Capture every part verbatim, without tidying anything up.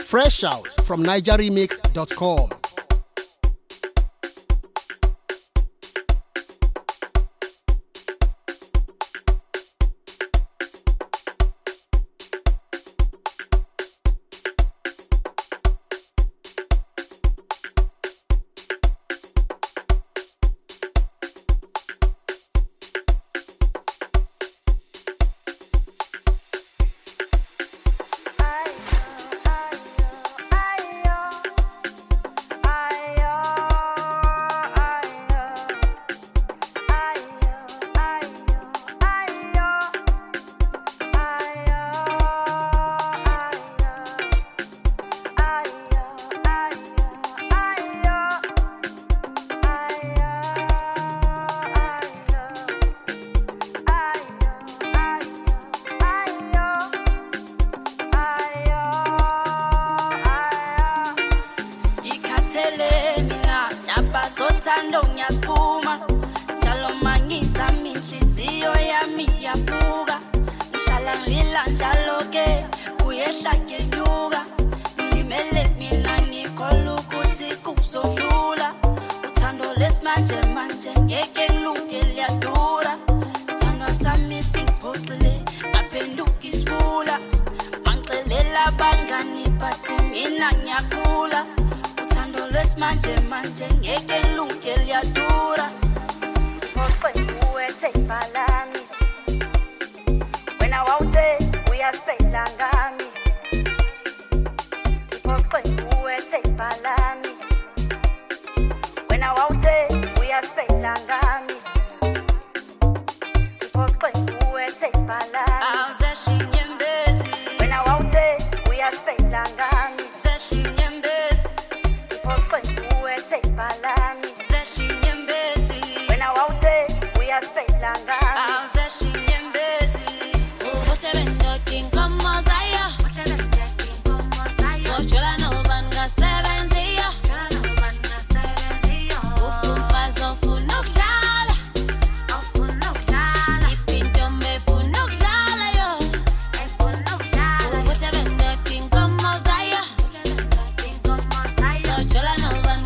Fresh out from niger remix dot com. Sothando ngiyaphuma njalo mangisa inhliziyo yami yabuka ngihlala ngilila njalo ke uyehla ngenyuka ngimele mina ngikholwa ukuthi kuzodlula uthando lesimanje manje ngeke ngilunge liyadura sithando sami singiphoxile ngaphenduka isibula bangixelela abangani bathi mina ngiyakhula manje manje ngeke ngilunge liyadura ngoqe uwethe balami wena wawuthe uyaspela ngami ngoqe uwethe balami wena wawuthe uyaspela ngami ngoqe uwethe balami awuzehlinye mbezi wena wawuthe uyaspela ngami sehlinye mbezi Take balami sehlinye mbezi wena wawuthe uyaspela ngami awu sehlinye mbezi ubusebenza inkomo zayo usebenza inkomo zayo sojola nobani ngasebenziyo nobani ngasebenziyo umfazi ofuna ukudlala ofuna ukudlala ipinto mefuna ukudlala yo efuna ukudlala ubusebenza inkomo zayo usebenza inkomo zayo sojola nobani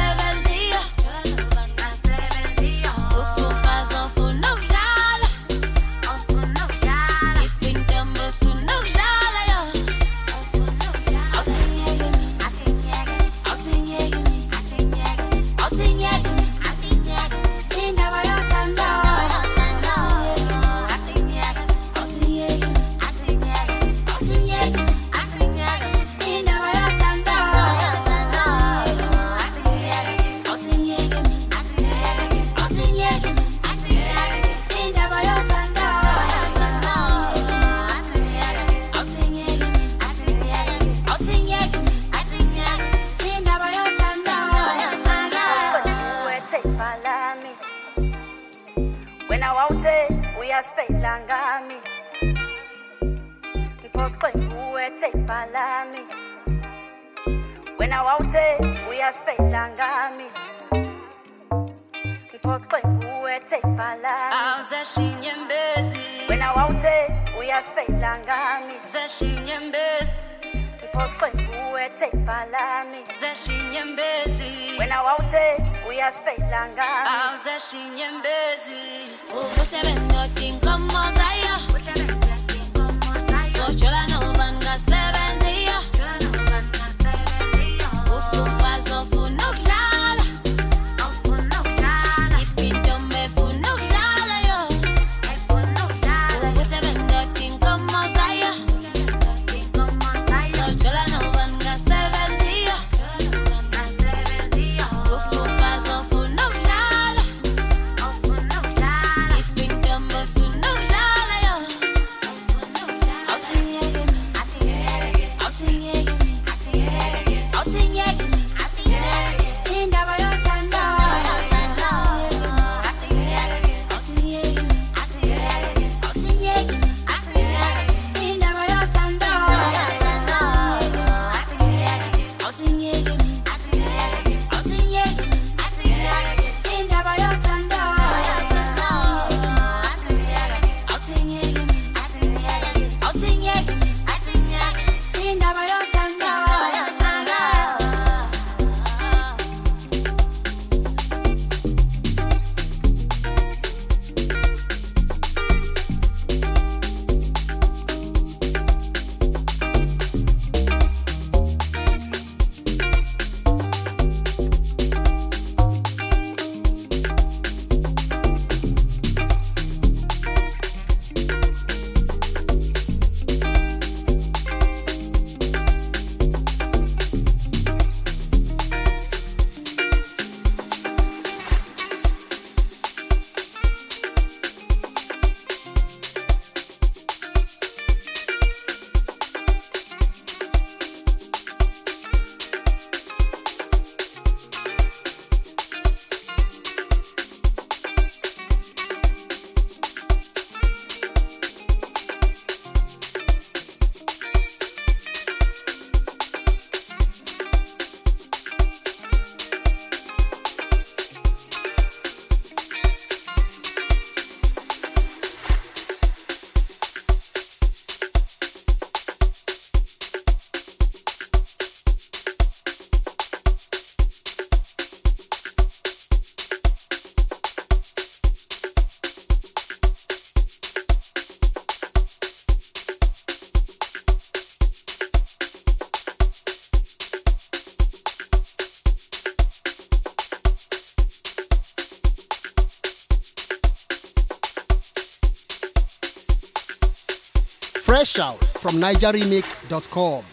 uyaspela ngami ngiphoxe uwethe balami wena wawuthe uyaspela ngami ngiphoxe uwethe balami awuzehlinye mbezi wena wawuthe uyaspela ngami zehlinye mbezi ngiphoxe uwethe balami zehlinye mbezi wena wawuthe uyaspela ngami awuzehlinye mbezi ubusebenza inkomo zayo usebenza inkomo zayo sojola nobani ngasebenziyo nobani ngasebenziyo umfazi ofuna ukudlala ofuna ukudlala ipinto mefuna ukudlala yo efuna ukudlala ubusebenza inkomo zayo usebenza inkomo zayo sojola nobani ngasebenziyo nobani ngasebenziyo umfazi ofuna ukudlala ofuna ukudlala ipinto mefuna ukudlala Fresh out from niger remix dot com.